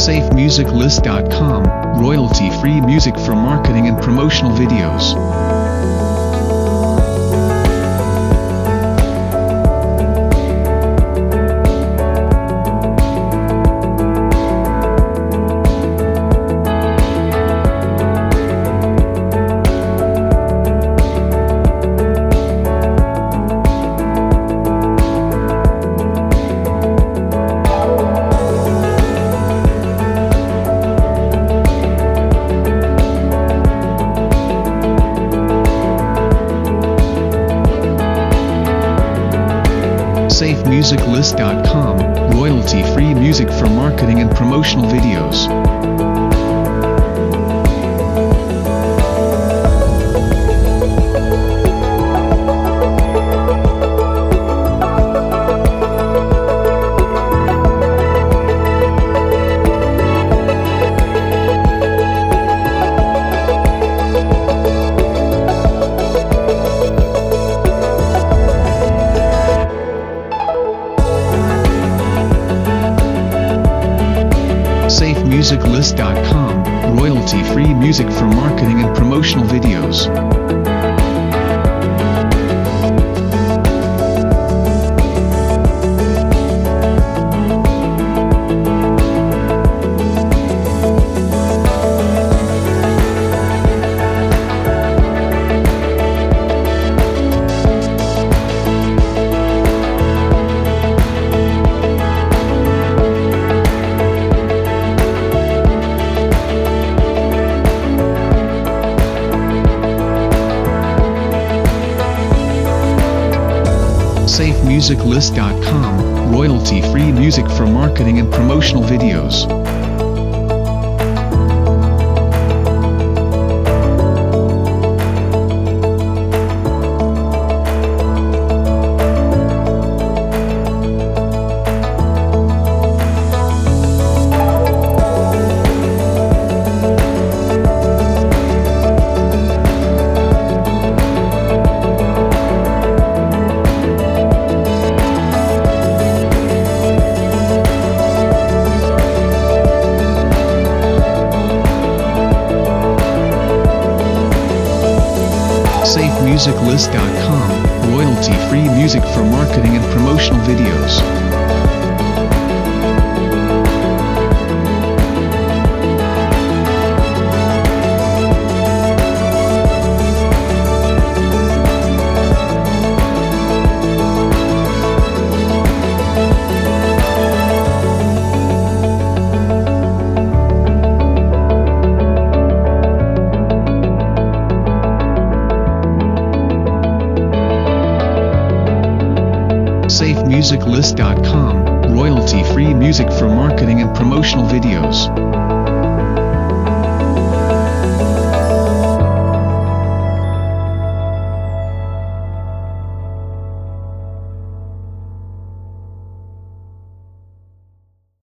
SafeMusicList.com, royalty-free music for marketing and promotional videos. SafeMusicList.com, royalty-free music for marketing and promotional videos. SafeMusicList.com, royalty-free music for marketing and promotional videos. SafeMusicList.com, royalty-free music for marketing and promotional videos. SafeMusicList.com, royalty-free music for marketing and promotional videos. SafeMusicList.com, royalty-free music for marketing and promotional videos.